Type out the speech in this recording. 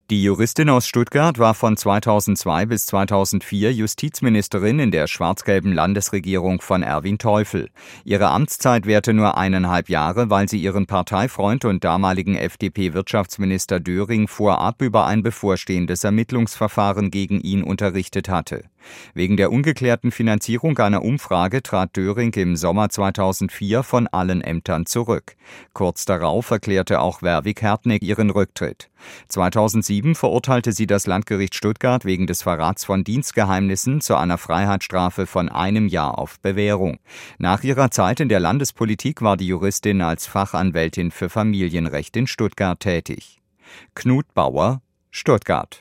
Die Juristin aus Stuttgart war von 2002 bis 2004 Justizministerin in der schwarz-gelben Landesregierung von Erwin Teufel. Ihre Amtszeit währte nur 1,5 Jahre, weil sie ihren Parteifreund und damaligen FDP-Wirtschaftsminister Döring vorab über ein bevorstehendes Ermittlungsverfahren gegen ihn unterrichtet hatte. Wegen der ungeklärten Finanzierung einer Umfrage trat Döring im Sommer 2004 von allen Ämtern zurück. Kurz darauf erklärte auch Werwig-Hertneck ihren Rücktritt. 2007 verurteilte sie das Landgericht Stuttgart wegen des Verrats von Dienstgeheimnissen zu einer Freiheitsstrafe von 1 Jahr auf Bewährung. Nach ihrer Zeit in der Landespolitik war die Juristin als Fachanwältin für Familienrecht in Stuttgart tätig. Knut Bauer, Stuttgart.